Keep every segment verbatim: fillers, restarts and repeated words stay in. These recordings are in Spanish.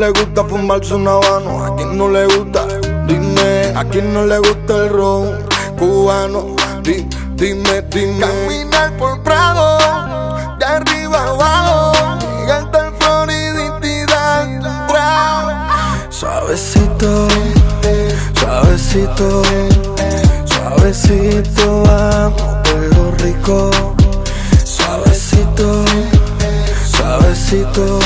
le gusta fumarse un habano? ¿A quién no le gusta? Dime, ¿a quién no le gusta el ron cubano? Di, dime, dime. Caminar por Prado, de arriba abajo, llegarte al Floriditidad. Suavecito, suavecito, suavecito, vamos, pero rico. Suavecito, suavecito,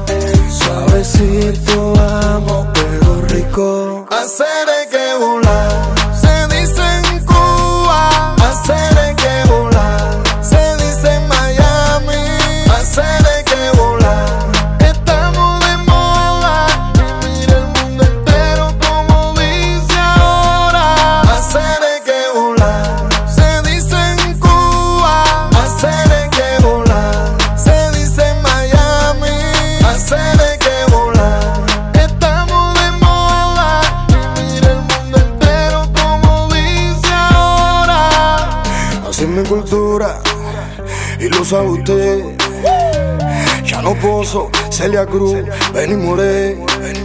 suavecito, vamos, pero rico. Hacer es que volar, se dice en Cuba. Hacer es que volar, se dice en Miami. Hacer es que volar, estamos de moda. Vivir el mundo entero como dice ahora. Hacer es que volar, se dice en Cuba. Hacer es que volar, se dice en Miami. Hacer es que volar, estamos de moda. Vivir el mundo entero como dice ahora. Así es mi cultura y lo sabe usted. Ya no poso, Celia Cruz, Benny Moré.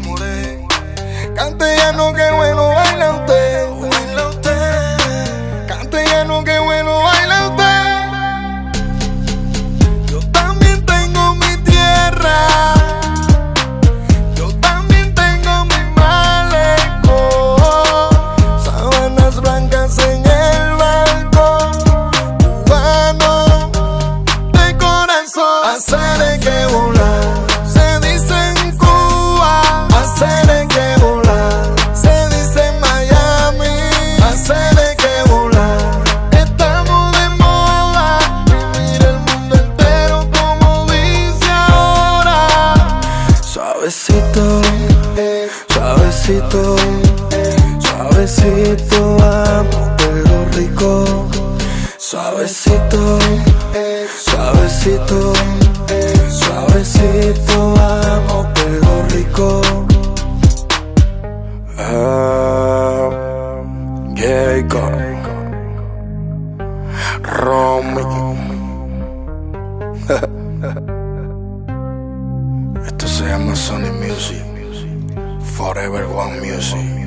Castellano, qué bueno baila usted. Baila usted. Castellano, qué bueno baila usted. Yo también tengo mi tierra. Yo también tengo mi malecón. Sábanas blancas en el balcón. Cubano de corazón. Hacer es que volar, se dice en Cuba. Hacer es que volar, se dice en Miami. Hacer es que volar, estamos de moda. Vivir el mundo entero como dice ahora. Suavecito, suavecito, suavecito, vamos, pero rico. Suavecito, suavecito, suavecito, vamos, pero rico. Ah, Jacob, Romy. Esto se llama Sony Music, Forever One Music.